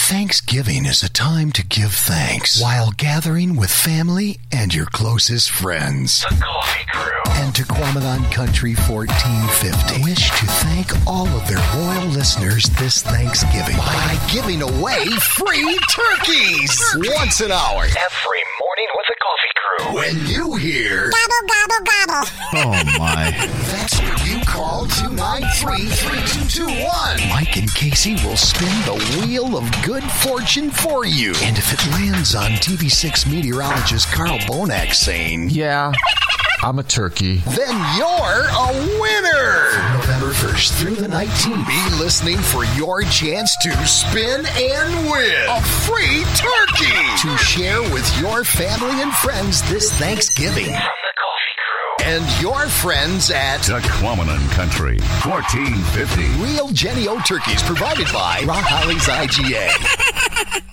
Thanksgiving is a time to give thanks while gathering with family and your closest friends. The Coffee Crew. And Tequamanon Country 1450 wish to thank all of their loyal listeners this Thanksgiving by giving away free turkeys once an hour. Every morning with the Coffee Crew. When you hear gobble, gobble, gobble. Oh, my. That's when you call 293-3221. Mike and Casey will spin the wheel of good fortune for you. And if it lands on TV6 meteorologist Carl Bonac saying, Yeah, I'm a turkey, then you're a winner. From November 1st through the 19th, be listening for your chance to spin and win a free turkey to share with your family and friends this Thanksgiving. From the Coffee Crew. And your friends at Tequamanon Country 1450. Real Jenny O turkeys provided by Rock Holly's IGA.